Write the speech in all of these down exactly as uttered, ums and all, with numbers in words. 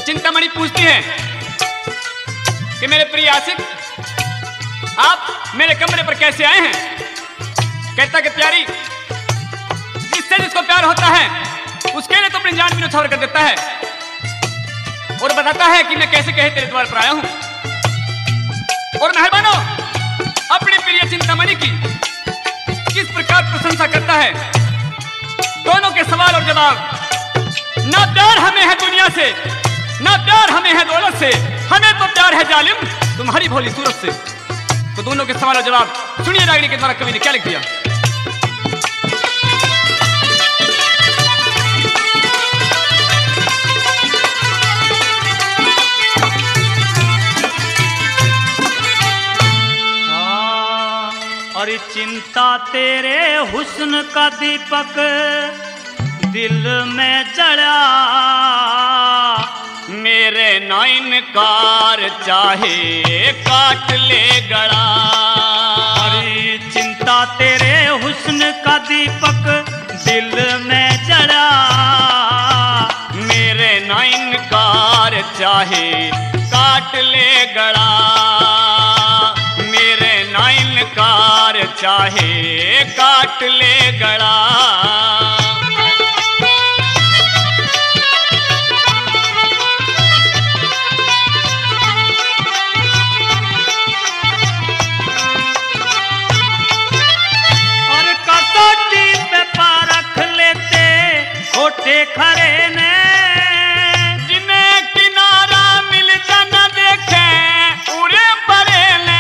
चिंतामणि पूछती है कि मेरे प्रिय आशिक, आप मेरे कमरे पर कैसे आए हैं? कहता कि प्यारी, जिससे जिसको प्यार होता है उसके लिए तो अपनी जान भी न्यौछावर कर देता है, और बताता है कि मैं कैसे कहे तेरे द्वार पर आया हूं। और मेहरबानो अपनी प्रिय चिंतामणि की किस प्रकार प्रशंसा करता है। दोनों के सवाल और जवाब, ना प्यार हमें है दुनिया से, ना प्यार हमें है दौलत से, हमें तो प्यार है जालिम तुम्हारी भोली सूरत से। तो दोनों के सवाल और जवाब सुनिए रागिनी के द्वारा कवि ने क्या लिख दिया। और चिंता तेरे हुस्न का दीपक दिल में जला, मेरे नाइन कार चाहे काट ले गड़ा। अरे चिंता तेरे हुस्न का दीपक दिल में जला, मेरे नाइन कार चाहे काट ले गड़ा, मेरे नाइन कार चाहे काट ले गड़ा। खोटे खरे ने जिन्हें किनारा मिल न देखे, उरे परे ने,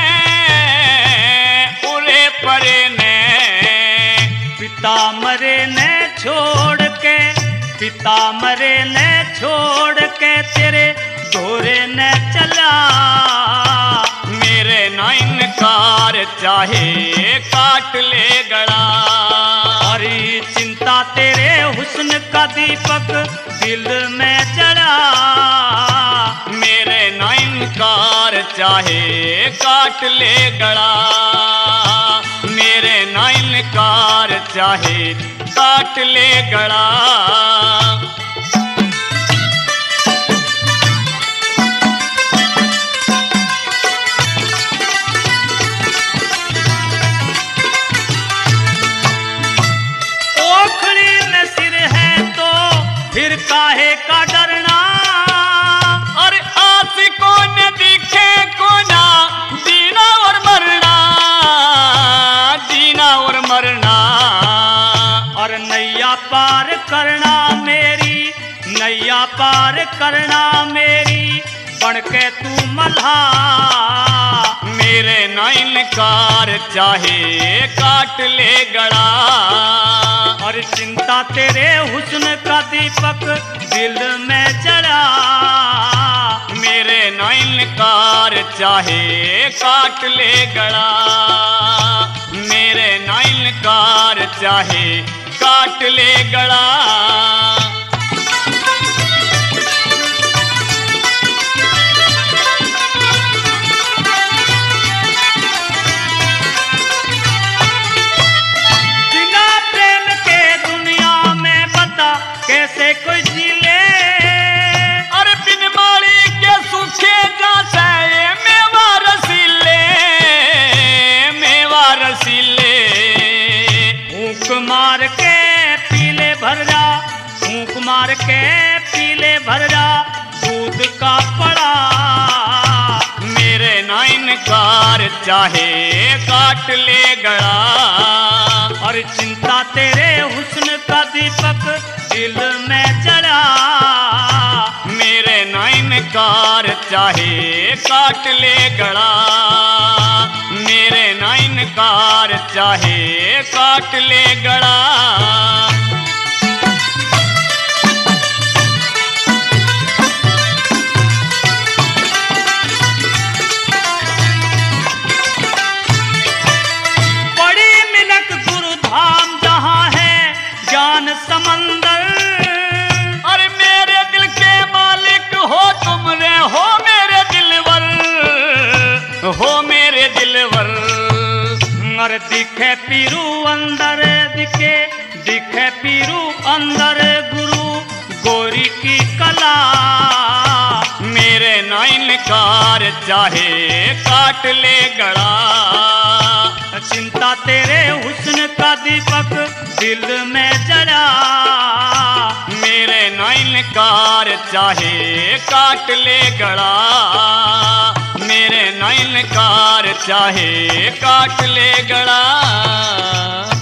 उरे परे ने। पिता मरे ने छोड़ के, पिता मरे ने छोड़ के तेरे घोरे ने चला, मेरे नाइन कार चाहे काट ले गड़ा। हरी चिंता तेरे हुस्न का दीपक दिल में जला, मेरे नाइन कार चाहे काट ले गड़ा, मेरे नाइन कार चाहे काट ले गड़ा। फिर काहे का डरना, और आशिकों ने दिखे को ना जीना और मरना, जीना और मरना। और नैया पार करना मेरी, नैया पार करना मेरी, बन के तू मल्हा, मेरे नाइन कार चाहे काट ले गड़ा। और चिंता तेरे हुस्न का दीपक दिल में जला, मेरे नाइन कार चाहे काट ले गड़ा, मेरे नाइन कार चाहे काट ले गड़ा। कैसे कोई जी ले, अरे बिन माली के सूखे जासे मेवा रसीले, मेवा रसीले। फूंक मार के पीले भर जा, फूंक मार के पीले भर जा, दूध का पड़ा, मेरे नाइन कार चाहे काट ले गड़ा। और चिंता तेरे हुस्न का दीपक दिल में जला, मेरे नाइन कार चाहे काट ले गड़ा, मेरे नाइन कार चाहे काट ले गड़ा। बड़ी मिलक गुरु धाम जहाँ है ज्ञान समंदर, अरे मेरे दिल के मालिक हो तुम रे, हो मेरे दिलवर, हो मेरे दिलवर। और दिखे पीरू अंदर, दिखे दिखे पीरू अंदर गुरु गोरी की कला, मेरे नाइन कार चाहे काट ले गला। चिंता तेरे हुस्न का दीपक दिल में जला। मेरे नाइन कार चाहे काट ले गला। मेरे नाइन कार चाहे काट ले गला।